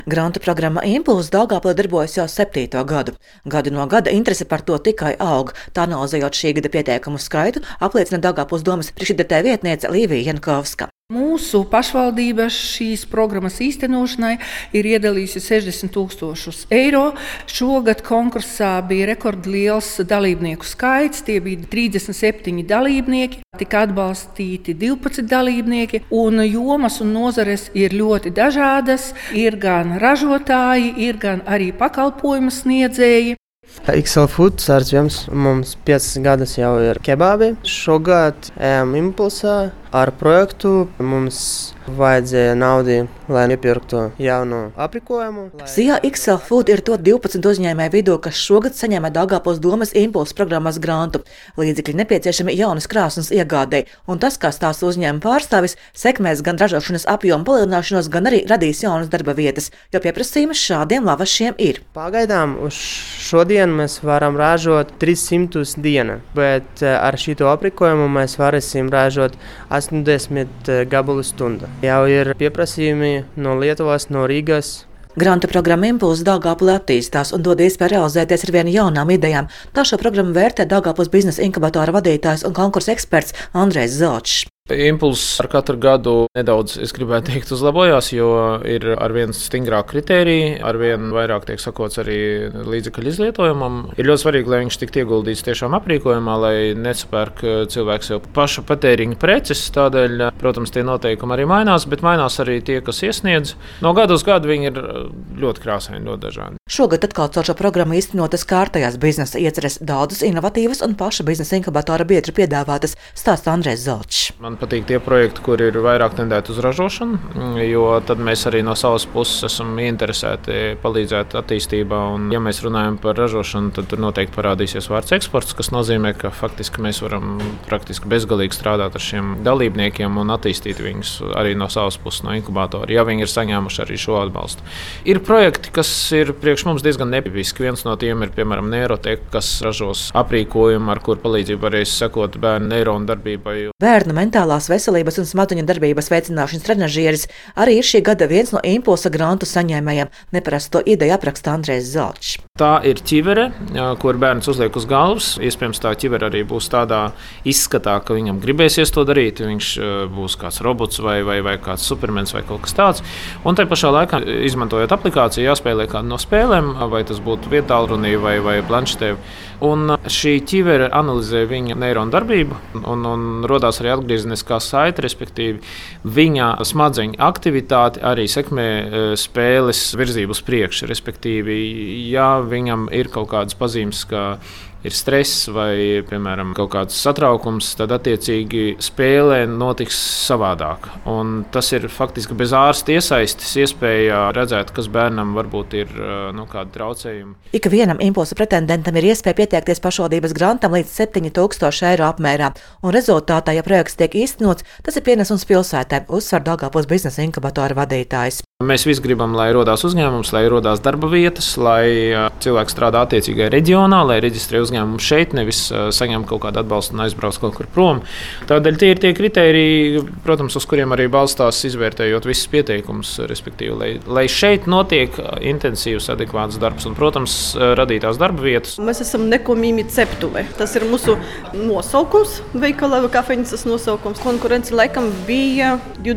Grantu programma Impulss Daugavpilī darbojas jau 7. gadu. Gadu no gada interese par to tikai aug. Tā analizējot šī gada pieteikumu skaitu, apliecina Daugavpils domes priekšsēdētāja vietniece Līvija Jankovska. Mūsu pašvaldība šīs programmas īstenošanai ir iedalījusi 60 000 eiro. Šogad konkursā bija rekordliels dalībnieku skaits. Tie bija 37 dalībnieki, tika atbalstīti 12 dalībnieki, un jomas un nozares ir ļoti dažādas. Ir gan ražotāji, ir gan arī pakalpojumu sniedzēji. XL Food sārdzjums mums 5 gadus jau ir kebābi. Šogad ejam Impulsā ar projektu. Mums vajadzēja naudu, lai iepirktu jaunu aprīkojumu. SIA XL Food ir to 12 uzņēmēju vidū, kas šogad saņēma Daugavpils domes Impulss programmas grantu. Līdzekļi nepieciešami jaunas krāsnes iegādei, un tas, kā stāsta uzņēmuma pārstāvis, sekmēs gan ražošanas apjomu palielināšanos, gan arī radīs jaunas darba vietas, jo pieprasījums šādiem lavašiem ir. Pagaidām uz šodien mēs varam ražot 300 dienu, bet ar šito aprīkojumu mēs varēsim ražot 80 gabalu stundu. Jau ir pieprasījumi no Lietuvas, no Rīgas. Grantu programma Impulss Daugavpilī attīstās un dod iespēju realizēties ar vienu jaunām idejām. Tā šo programmu vērtē Daugavpils biznesa inkubatora vadītājs un konkursa eksperts Andrejs Zelčs. Impulss ar katru gadu nedaudz, es gribētu teikt, uzlabojās, jo ir arvien stingrāk kritēriji, arvien vairāk tiek sakots arī līdzekļu izlietojumam. Ir ļoti svarīgi, lai viņš tiktu ieguldīts tiešām aprīkojumā, lai nesapērk cilvēks jau paša patēriņa preces. Tādēļ, protams, tie noteikumi arī mainās, bet mainās arī tie, kas iesniedz. No gada uz gadu viņi ir ļoti krāsaini, ļoti dažādi. Šogad atkal caur šo programmu īstenotas kārtējās biznesa ieceres, daudzas inovatīvas un paša biznesa inkubatora biedru piedāvātas, stāsta Andrejs Zelčs. Man patīk tie projekti, kur ir vairāk tendēti uz ražošanu, jo tad mēs arī no savas puses esam ieinteresēti palīdzēt attīstībā. Un, ja mēs runājam par ražošanu, tad tur noteikti parādīsies vārds eksports, kas nozīmē, ka faktiski mēs varam praktiski bezgalīgi strādāt ar šiem dalībniekiem un attīstīt viņus arī no savas puses, no inkubatora, ja viņi ir saņēmuši arī šo atbalstu. Ir projekti, kas ir priekš mums diezgan netipiski. Viens no tiem ir, piemēram, Neiroteka, kas ražos aprīkojumu, ar kur palīdzību varēs sekot bērnu neironu darbībai. Bērnu mentālās veselības un smadzeņu darbības veicināšanas trenažieris arī ir šī gada viens no Impulsa grantu saņēmējiem. Neparasto ideju apraksta Andrejs Zelčs. Tā ir ķivere, kur bērns uzliek uz galvas. Iespējams, tā ķivere arī būs tādā izskatā, ka viņam gribēsies to darīt. Viņš būs kāds robots vai kāds supermens vai kaut kas tāds. Un tai pašā laikā, izmantojot aplikāciju, jāspēlē kādu no spēlēm, vai tas būtu vietālrunī vai planšetē. Un šī ķivere analizē viņa neironu darbību un rodās arī atgriezeniskā saite, respektīvi viņa smadzeņu aktivitāti arī sekmē spēles virzību uz priekšu. Respektīvi, ja viņam ir kaut kādas pazīmes, ka ir stress vai, piemēram, kaut kāds satraukums, tad attiecīgi spēlē notiks savādāk. Un tas ir faktiski bez ārsta iesaistes iespēja redzēt, kas bērnam varbūt ir kādi traucējumi. Ik vienam Impulsa pretendentam ir iespēja pieteikties pašvaldības grantam līdz 7,000 eiro apmērā. Un rezultātā, ja projekts tiek īstenots, tas ir pienesums pilsētē, uzsver Daugavpils biznesa inkubatora vadītājs. Mēs visi gribam, lai rodās uzņēmums, lai rodās darba vietas, lai cilvēks strādā attiecīgajā reģionā, lai reģistrē uzņēmumu šeit, nevis saņem kaut kādu atbalstu un aizbrauc kaut kur prom. Tādēļ tie ir tie kritēriji, protams, uz kuriem arī balstās izvērtējot visus pieteikumus, respektīvi, lai šeit notiek intensīvs, adekvāts darbs un, protams, radītās darba vietas. Mēs esam Nekomīmi ceptuve. Tas ir mūsu nosaukums, veikala vai kafejnīcas nosaukums. Konkurence laikam bija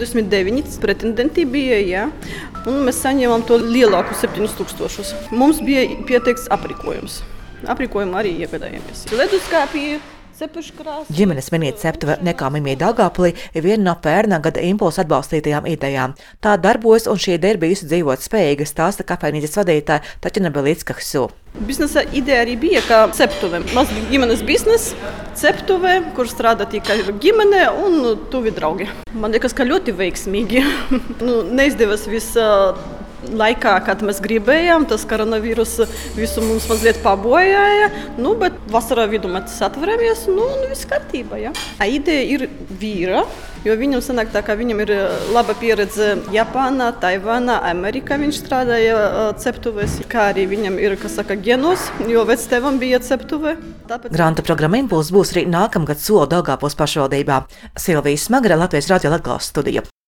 29 pretendenti bija, jā. Un mēs saņēmām to lielāku 7,000. Mums bija pieteikts aprīkojums. Aprīkojumu arī iegādājāmies. Leduskapī, cepeškrāsas. Ģimenes vienīca ceptuve Nekomīmi Daugavpilī ir viena no pērnā gada Impulsa atbalstītajām idejām. Tā darbojas un šī ideja ir bijusi dzīvot spējīga, stāsta kafejnīcas vadītāja Taķina Belicka-Hsu. Biznesa ideja arī bija, ka ceptuve. Mazs ģimenes bizness, ceptuve, kur strādā tikai ģimene un tuvi draugi. Man liekas, ka ļoti veiksmīgi. Neizdevās viss laikā, kad mēs gribējām, tas koronavīrus visu mums mazliet pabojāja, bet vasarā vidū mēs atveramies, viss kārtībā. Ja. Ideja ir vīra, jo viņam sanāk tā, ka viņam ir laba pieredze Japānā, Taivānā, Amerikā viņš strādāja ceptuvēs, kā arī viņam ir, genos, jo vectēvam bija ceptuve. Granta programma Impulss būs arī nākamgad Solu Daugavpils pašvaldībā. Silvija Smagre, Latvijas Radio Latgales studija.